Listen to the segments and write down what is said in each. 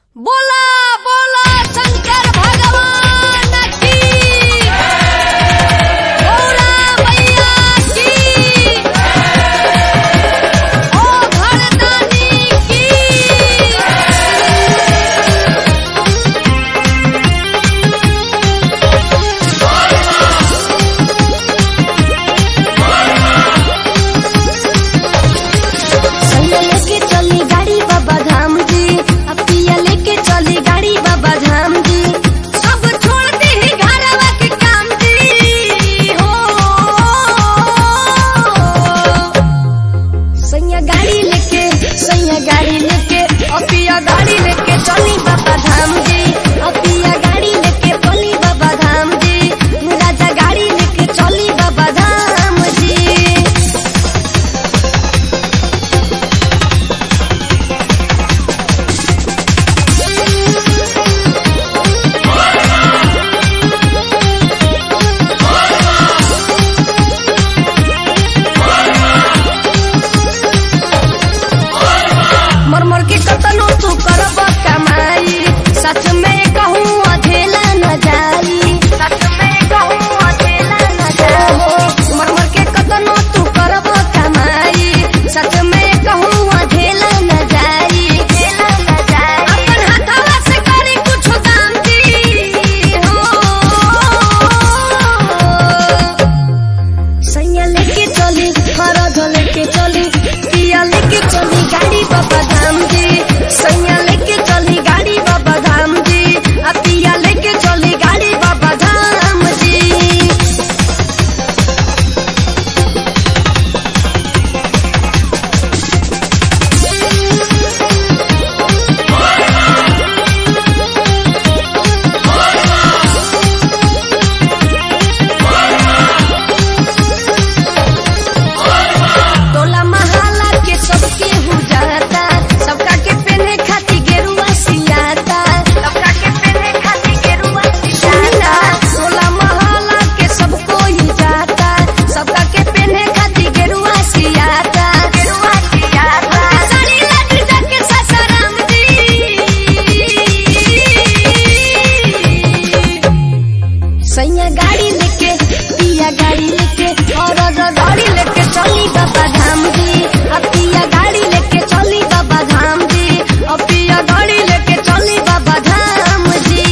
बोला बोला शंकर भगवान की बोला मैया की ओ भरदानी की। सैया लेके चली गाड़ी बाबा धाम जी, अपिया लेके चली गाड़ी बाबा धाम जी। सब छोड़ दी घरवा के काम जी हो। सैया गाड़ी लेके अपिया गाड़ी लेके चली बाबा धाम जी, अपिया गाड़ी लेके चली बाबा धाम जी। राजा गाड़ी लेके चली बाबा धाम जी। मर मर के कतनो तू करब कमाई, सच में कहूँ अधेला न जाई, सच में कहूँ अधेला न जाई। मर मर के कतनो तू करब कमाई, सच में कहूँ अधेला न जाई, अधेला न जाई। अपन हाथवा से करी कुछ दान जी हो। सैया लेके चली, हरद लेके चली, पिया लेके चली गाड़ी बाबा धाम जी। सैया लेके चली गाड़ी बाबा धाम जी, आ पिया लेके चली गाड़ी बाबा धाम जी। टोला महला के सबके हो जाता, सबका के पहने खाती गेरुआ सियाता, सबका के पहने खाती गेरुआ सियाता। टोला महला के सबको ही जाता, सबका के पहने खाती गेरुआ सियाता, गेरुआ सियाता। साड़ी लग जाके ससुराम जी। सैया गाड़ी लेके, पिया गाड़ी लेके, और गाड़ी लेके चली बाबा धाम जी। अब पिया गाड़ी लेके चली बाबा धाम जी, अब पिया गाड़ी लेके चली बाबा धाम जी।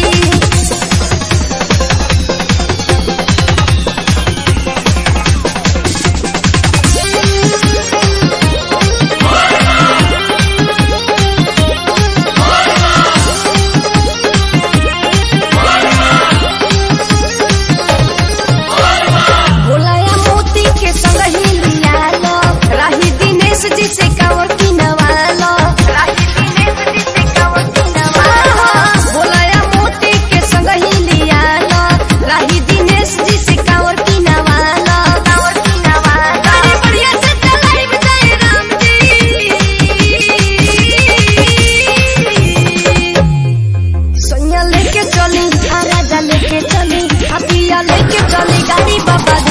भोलाया मोती के संग ही लिया लो, राही दिनेश जी से कांवर किनवा लो, राही दिनेश जी से कांवर किनवा लो। भोलाया मोती के संग ही लिया लो, राही दिनेश जी से कांवर किनवा लो, कांवर किनवा लो। गाड़ी बढ़िया से चलाई जय राम जी। सैया लेके चली, आ राजा लेके चली, आ पिया लेके चली गाड़ी बाबा